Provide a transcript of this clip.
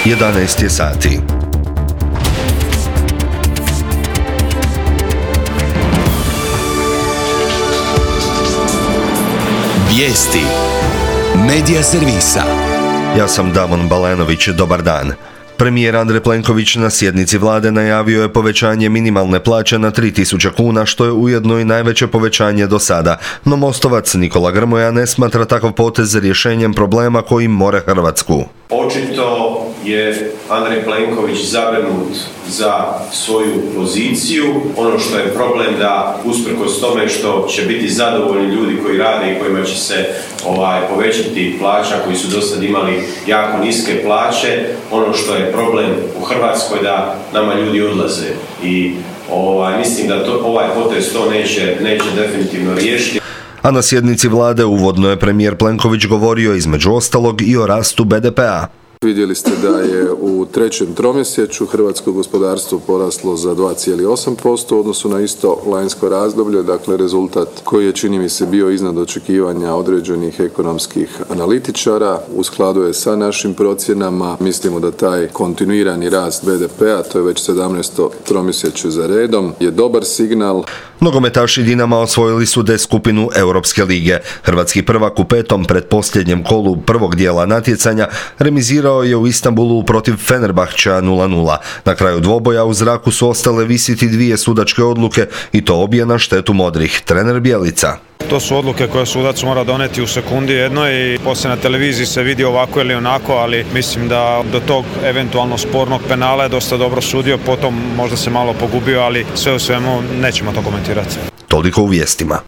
11 je sati. Vijesti Medija servisa. Ja sam Damon Balenović, dobar dan. Premijer Andrej Plenković na sjednici vlade najavio je povećanje minimalne plaće na 3.000 kuna, što je ujedno i najveće povećanje do sada. No Mostovac Nikola Grmoja ne smatra takav potez rješenjem problema koji more Hrvatsku. Očito je Andrej Plenković zabrinut za svoju poziciju. Ono što je problem da usprkos tome što će biti zadovoljni ljudi koji rade i kojima će se povećati plaća, koji su do sad imali jako niske plaće, ono što je problem u Hrvatskoj da nama ljudi odlaze i mislim da ovaj potez to neće definitivno riješiti. A na sjednici vlade uvodno je premijer Plenković govorio između ostalog i o rastu BDP-a. Vidjeli ste da je u trećem tromjesečju hrvatsko gospodarstvo poraslo za 2,8% u odnosu na isto lanjsko razdoblje, dakle rezultat koji je, čini mi se, bio iznad očekivanja određenih ekonomskih analitičara. U skladu je sa našim procjenama. Mislimo da taj kontinuirani rast BDP-a, to je već 17. tromjesečje za redom, je dobar signal. Nogometaši Dinama osvojili su D skupinu Europske lige. Hrvatski prvak u petom pretposljednjem kolu prvog dijela natjecanja remizirao je u Istanbulu protiv Fenerbahčea 0:0. Na kraju dvoboja u zraku su ostale visiti dvije sudačke odluke i to obje na štetu modrih. Trener Bjelica: to su odluke koje sudac mora doneti u sekundi jednoj i poslije na televiziji se vidi ovako ili onako, ali mislim da do tog eventualno spornog penala je dosta dobro sudio, potom možda se malo pogubio, ali sve u svemu nećemo to komentirati. Toliko u vijestima.